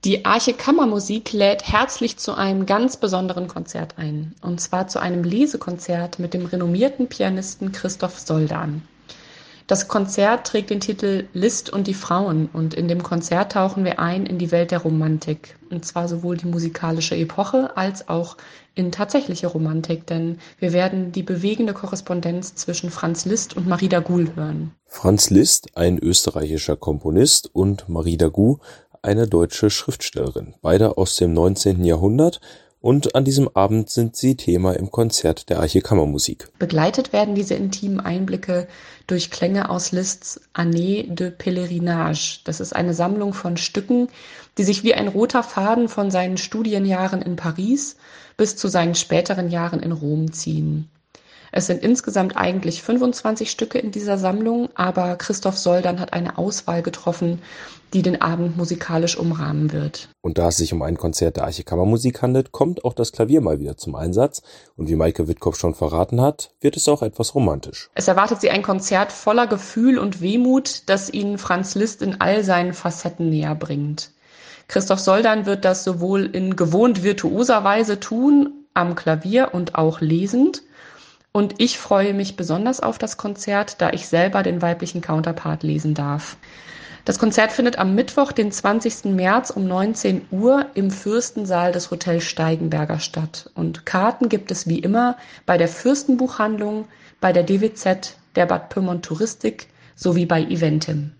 Die Arche Kammermusik lädt herzlich zu einem ganz besonderen Konzert ein, und zwar zu einem Lesekonzert mit dem renommierten Pianisten Christoph Soldan. Das Konzert trägt den Titel Liszt und die Frauen, und in dem Konzert tauchen wir ein in die Welt der Romantik, und zwar sowohl die musikalische Epoche als auch in tatsächliche Romantik, denn wir werden die bewegende Korrespondenz zwischen Franz Liszt und Marie Dagoul hören. Franz Liszt, ein österreichischer Komponist, und Marie Dagout, eine deutsche Schriftstellerin, beide aus dem 19. Jahrhundert, und an diesem Abend sind sie Thema im Konzert der Arche Kammermusik. Begleitet werden diese intimen Einblicke durch Klänge aus Liszt's Années de Pèlerinage. Das ist eine Sammlung von Stücken, die sich wie ein roter Faden von seinen Studienjahren in Paris bis zu seinen späteren Jahren in Rom ziehen. Es sind insgesamt eigentlich 25 Stücke in dieser Sammlung, aber Christoph Soldan hat eine Auswahl getroffen, die den Abend musikalisch umrahmen wird. Und da es sich um ein Konzert der Arche Kammermusik handelt, kommt auch das Klavier mal wieder zum Einsatz. Und wie Maike Wittkopf schon verraten hat, wird es auch etwas romantisch. Es erwartet Sie ein Konzert voller Gefühl und Wehmut, das Ihnen Franz Liszt in all seinen Facetten näher bringt. Christoph Soldan wird das sowohl in gewohnt virtuoser Weise tun, am Klavier und auch lesend. Und ich freue mich besonders auf das Konzert, da ich selber den weiblichen Counterpart lesen darf. Das Konzert findet am Mittwoch, den 20. März um 19 Uhr im Fürstensaal des Hotels Steigenberger statt. Und Karten gibt es wie immer bei der Fürstenbuchhandlung, bei der DWZ, der Bad Pyrmont Touristik sowie bei Eventim.